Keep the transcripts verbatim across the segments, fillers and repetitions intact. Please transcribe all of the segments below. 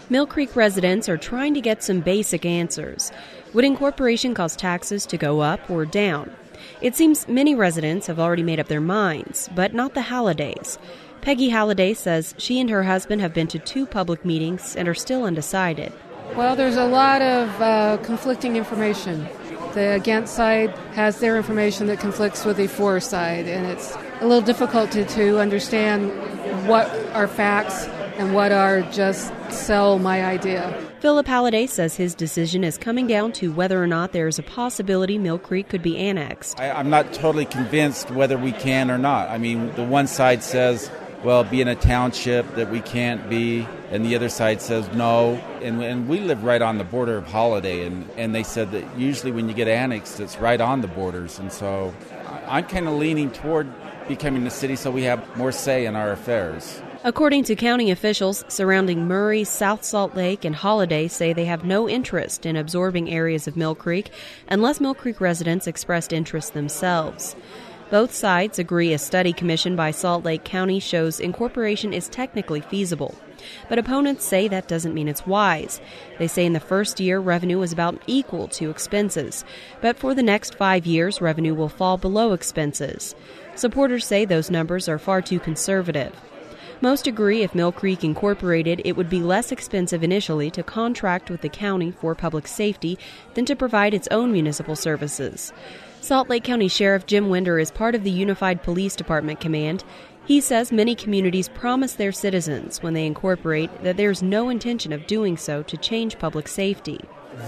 Mill Creek residents are trying to get some basic answers. Would incorporation cause taxes to go up or down? It seems many residents have already made up their minds, but not the Hallidays. Peggy Halliday says she and her husband have been to two public meetings and are still undecided. Well, there's a lot of uh, conflicting information. The against side has their information that conflicts with the for side, and it's a little difficult to, to understand what are facts and what are just sell my idea. Philip Halliday says his decision is coming down to whether or not there is a possibility Mill Creek could be annexed. I, I'm not totally convinced whether we can or not. I mean, the one side says, well, being a township that we can't be, and the other side says no. And, and we live right on the border of Holiday, and, and they said that usually when you get annexed, it's right on the borders. And so I'm kind of leaning toward becoming the city so we have more say in our affairs. According to county officials surrounding Murray, South Salt Lake, and Holiday say they have no interest in absorbing areas of Mill Creek unless Mill Creek residents expressed interest themselves. Both sides agree a study commissioned by Salt Lake County shows incorporation is technically feasible. But opponents say that doesn't mean it's wise. They say in the first year, revenue is about equal to expenses. But for the next five years, revenue will fall below expenses. Supporters say those numbers are far too conservative. Most agree if Mill Creek incorporated, it would be less expensive initially to contract with the county for public safety than to provide its own municipal services. Salt Lake County Sheriff Jim Winder is part of the Unified Police Department Command. He says many communities promise their citizens when they incorporate that there's no intention of doing so to change public safety.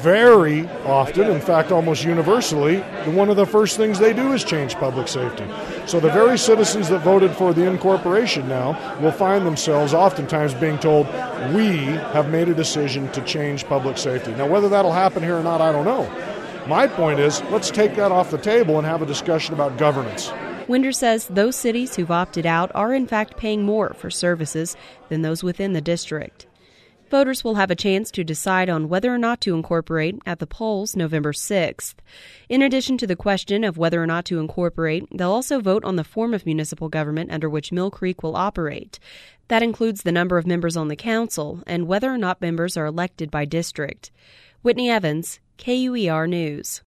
Very often, in fact almost universally, one of the first things they do is change public safety. So the very citizens that voted for the incorporation now will find themselves oftentimes being told, we have made a decision to change public safety. Now whether that'll happen here or not, I don't know. My point is, let's take that off the table and have a discussion about governance. Winder says those cities who've opted out are in fact paying more for services than those within the district. Voters will have a chance to decide on whether or not to incorporate at the polls November sixth. In addition to the question of whether or not to incorporate, they'll also vote on the form of municipal government under which Mill Creek will operate. That includes the number of members on the council and whether or not members are elected by district. Whitney Evans, K U E R News.